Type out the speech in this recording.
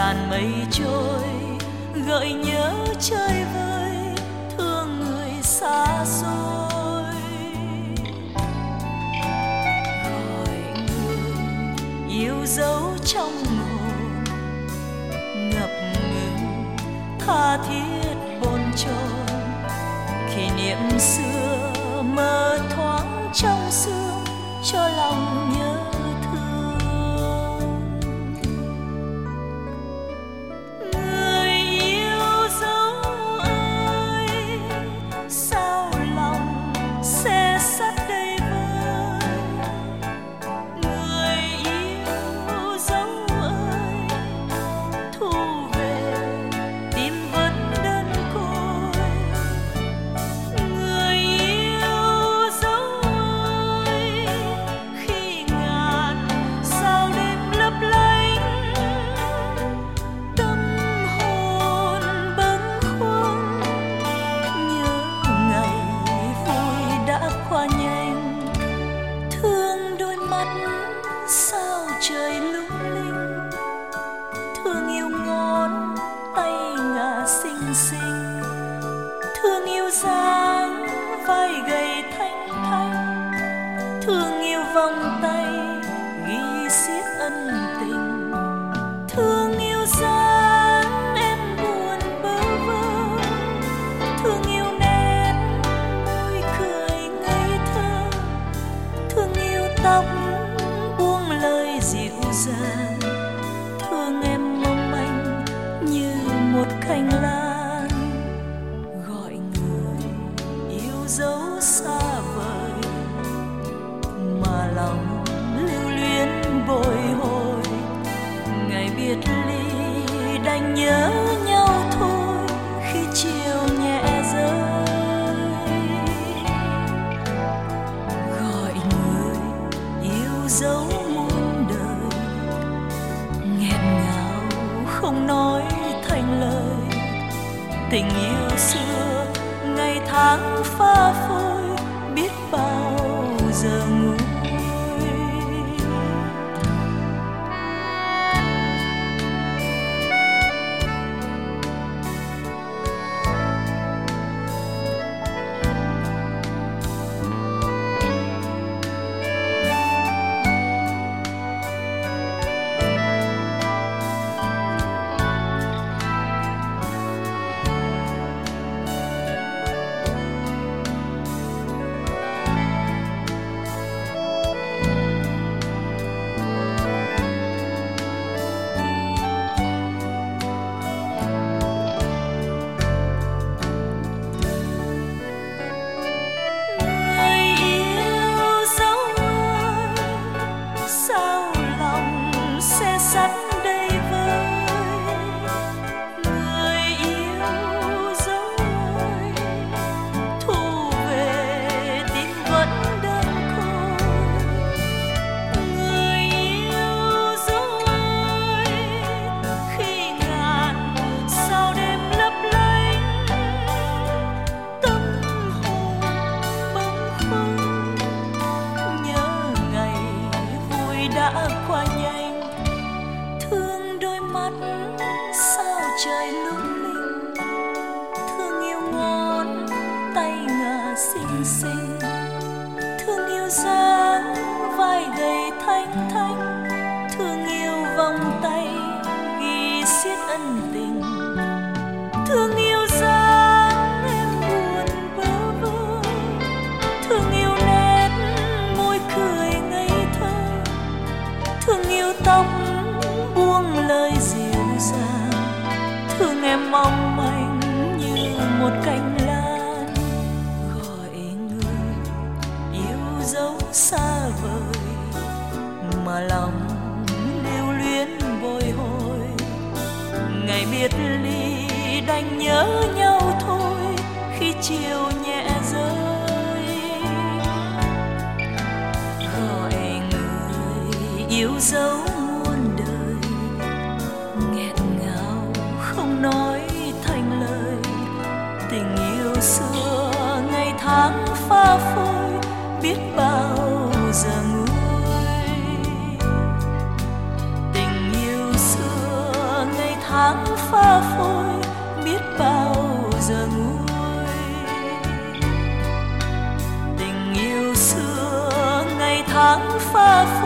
làn mây trôi gợi nhớ chơi vơi thương người xa xôi. Gọi người yêu dấu trong hồn ngập ngừng tha thiết bồn chồn, kỷ niệm xưa mơ thoáng trong sương cho lòng nhớ thương. Người yêu dấu ơi, sao lòng xe sắt đầy vơi. Người yêu dấu ơi, thu về tim vẫn đơn côi. Người yêu dấu ơi, khi ngàn sao đêm lấp lánh, tâm hồn bâng khuâng nhớ ngày vui đã qua nhanh. Thương đôi mắt sao trời lung linh, thương yêu ngón tay ngả xinh xinh, thương yêu dáng vai gầy thanh thanh, thương yêu vòng tay ghi xiết ân tình, thương yêu dáng em buồn bơ vơ, thương yêu nét môi cười ngây thơ, thương yêu tóc buông lời dịu dàng, thương em mong manh như một cành lan. Gọi người yêu dấu xa vời mà lòng lưu luyến bồi hồi, ngày biệt ly đành nhớ nhau thôi khi chiều nhẹ rơi. Gọi người yêu dấu muôn đời nghẹn ngào không nói thành lời, tình yêu xưa ngày tháng pha phôi biết bao giờ nguôi. Sắt đầy vơi. Người yêu dấu ơi, thu về tim vẫn đơn côi. Người yêu dấu ơi, khi ngàn sao đêm lấp lánh, tâm hồn bâng khuâng nhớ ngày vui đã qua nhanh. Thương đôi mắt sao trời lung linh, thương yêu ngón tay ngả xinh xinh, thương yêu dáng vai gầy thanh thanh, thương yêu vòng tay ghi xiết ân tình, thương yêu dáng em buồn bơ vơ, thương yêu nét môi cười ngây thơ, thương yêu tóc buông lời dịu dàng, thương em mong manh như một cành lan. Gọi người yêu dấu xa vời mà lòng lưu luyến bồi hồi, ngày biệt ly đành nhớ nhau thôi khi chiều nhẹ rơi. Gọi người yêu dấu nói thành lời, tình yêu xưa ngày tháng pha phôi biết bao giờ nguôi. Tình yêu xưa ngày pha phôi biết bao giờ nguôi. Tình yêu xưa ngày tháng pha